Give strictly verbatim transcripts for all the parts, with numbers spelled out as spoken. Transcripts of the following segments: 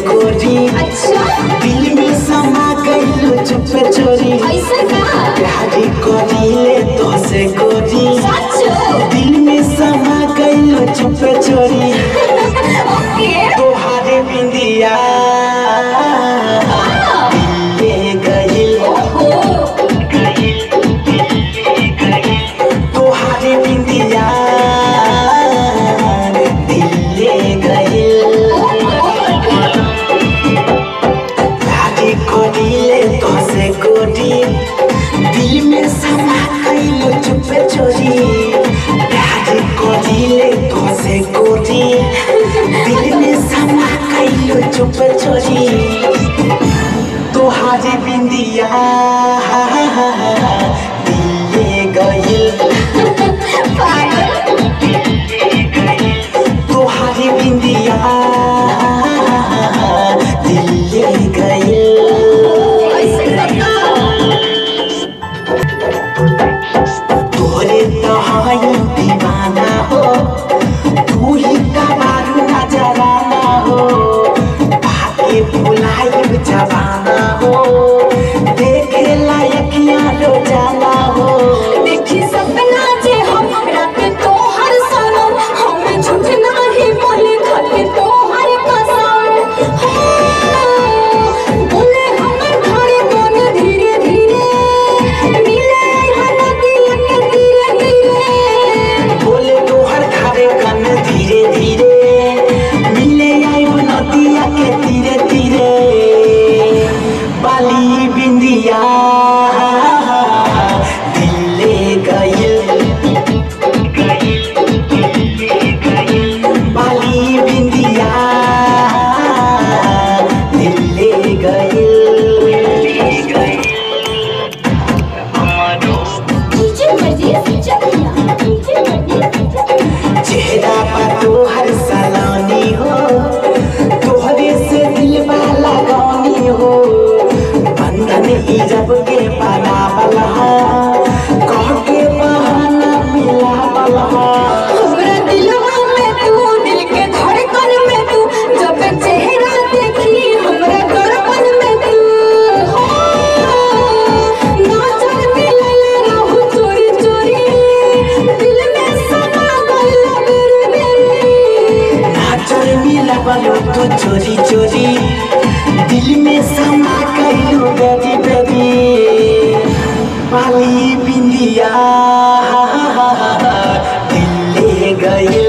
गोरी। अच्छा दिल में समा गइलो चुप चोरी। ऐसा का प्यार करीले तो से गोरी। सच दिल में समा गइलो चुप चोरी। ओके तोहारे बिंदिया दिले गइल। तोहारे बिंदिया दिले गइल। प्यार करीले तो से गोरी। दिल में समा गइलो चुप चोरी। प्यार करीले तो से गोरी। दिल में समा गइलो चुप चोरी। तोहारे बिंदिया दिले गइल। तोहारे बिंदिया दिले गइल। तोरे तहाई दीवाना हो। तू ही कबारू नजराना हो। भागे भुलाइब जवाना हो। देखे लायक यारो जाना हो। देखी सपना जे हम रात तो हर सनम हम झूठ नहीं बोले खाते तो हर कसम बोले हमर घरे कोन धीरे धीरे मिले हन दिल के धीरे धीरे बोले तोहर घरे कन धीरे धीरे मिले आइब नदिया के तीरे तीरे। बाली बिंदिया दिले गइल। बाली बिंदिया दिले गइल। डीजे मर्जी चकिया डीजे मर्जी चकिया चेहरा पर तोहर सलानी हो। तोहरे से दिल वाला गानी हो। बंधन ई जब के बनावल हा। कह के बहाना मिलावल हा। हमरा दिलवा में तू दिल के धड़कन में तू जब चेहरा देखी हमरा दर्पण में तू हो नाचन मिलल रहू चोरी चोरी दिल में समा गइल मेरे मेरे नाचल मिलावल तू चोरी चोरी। दिल में समा गइलो बेरी बेरी। बाली बिंदिया दिले गइल।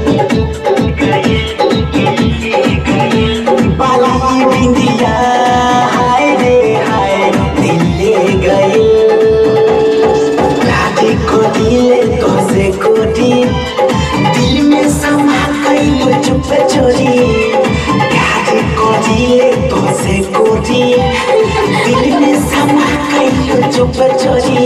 बाली बिंदिया हाय रे हाय दिले गइल। प्यार करीले तो से गोरी। दिल में समा गइलो चुप चोरी। प्यार करीले तो से गोरी। दिल में समा गइलो चुप चोरी।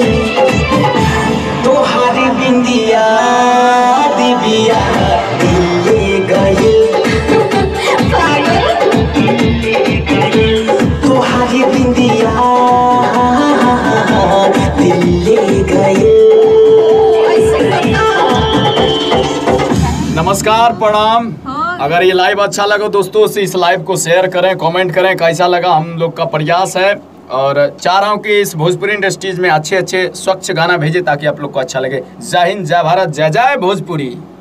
तोहारी बिंदिया दिबिया दिले गइल। तोहारी बिंदिया दिले गइल। नमस्कार प्रणाम। अगर ये लाइव अच्छा लगा दोस्तों से इस लाइव को शेयर करें, कमेंट करें कैसा लगा। हम लोग का प्रयास है और चाह रहा हूँ कि इस भोजपुरी इंडस्ट्रीज में अच्छे अच्छे स्वच्छ गाना भेजे ताकि आप लोग को अच्छा लगे। जय हिंद, जय भारत, जय जय भोजपुरी।